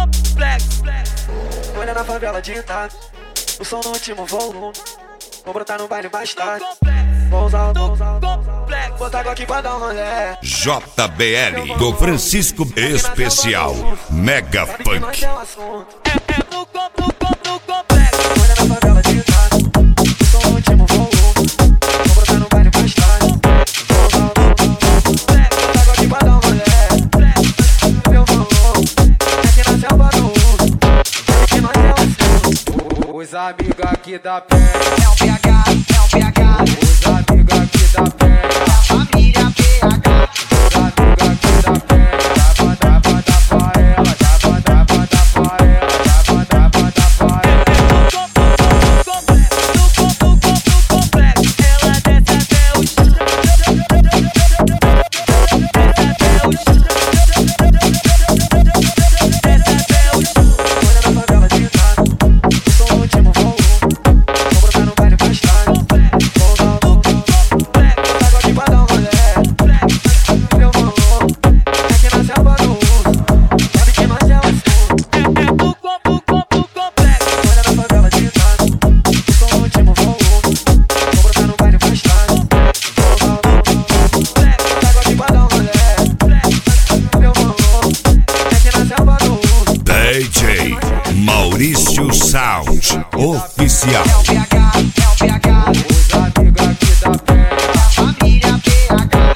complexo. Olha na favela de Itaco, o som no último volume. Vou brotar no baile mais tarde. Vou usar o complexo. Botar água aqui pra dar um rolê. JBL do Francisco Especial Mega Funk. É no complexo. Olha na favela de Itaco, o som no último volume. Vou brotar no baile mais tarde. Vou usar o complexo. Botar água aqui pra dar um rolê. Meu valor, aqui na selva do uso. Aqui nós é o Os amigos aqui da pé, É o PH, é o PH, os amigos aqui da pé, família PH. os amigos aqui da pé. Dá pra ela, dá pra ela. Ela desce até o chão. Olha na favela de Itaco, o som no último volume. Vou brotar no baile mais tarde. Vou usar o complexo. Botar água aqui pra dar um rolê. Meu valor, aqui na selva do uso. Sabe que nós é o assunto. Olha na favela de Itaco, o som no último volume. Vou brotar no baile mais tarde. Vou usar o complexo. Botar água aqui pra dar um rolê. Meu valor, aqui na selva do uso. DJ Maurício Sound Oficial. É o PH, Os amigos aqui da pé, família PH.